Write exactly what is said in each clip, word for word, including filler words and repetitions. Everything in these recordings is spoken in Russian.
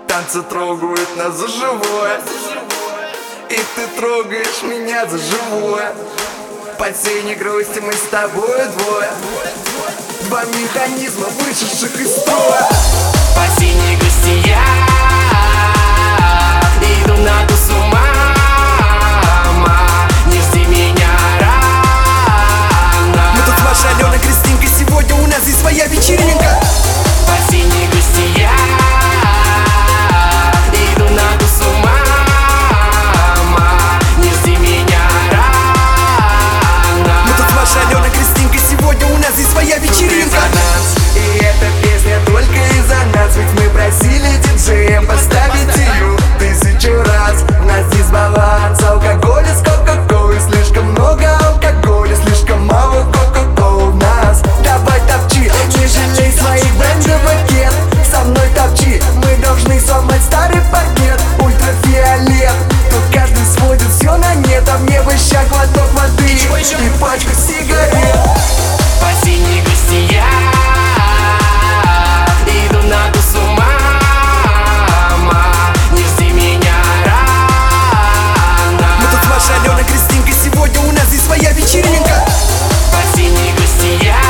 танцы трогают нас за живое, и ты трогаешь меня за живое. По синей грусти мы с тобой двое, два механизма, вышедших из строя. По синей грусти я иду на тусу, мама, не жди меня рано. Мы тут с вашей Аленой Кристинкой, сегодня у нас здесь своя вечеринка. По синей грусти я иду на тусу, мама, не жди меня рано. Мы тут с вашей Аленой Кристинкой, сегодня у нас здесь своя вечеринка. И эта песня только из-за нас, ведь мы просили диджея поставить ее тысячу раз. У нас дисбаланс алкоголя с кока-колой, слишком много алкоголя, слишком мало кока-колы в нас. Давай топчи, не жалей своих брендовых кед, со мной топчи, мы должны сломать старый паркет. Ультрафиолет, тут каждый сводит все на нет, а мне бы ща глоток воды и пачку сигарет. По синей грусти я иду на тусу, мама, не жди меня рано. Мы тут с вашей Аленой Кристинкой, сегодня у нас здесь своя вечеринка. По синей грусти я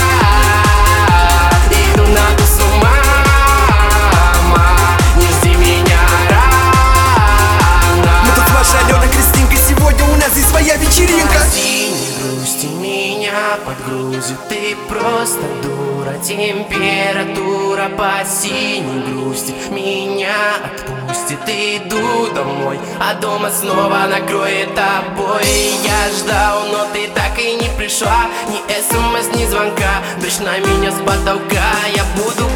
иду на тусу, мама, не жди меня рано. Мы тут с вашей Аленой Кристинкой, сегодня у нас здесь своя вечеринка. По синей грусти меня подгрузит, ты просто дура. Температура по синей грусти меня отпустит, иду домой, а дома снова накроет обои. Я ждал, но ты так и не пришла, ни смс, ни звонка, дождь на меня с потолка. Я буду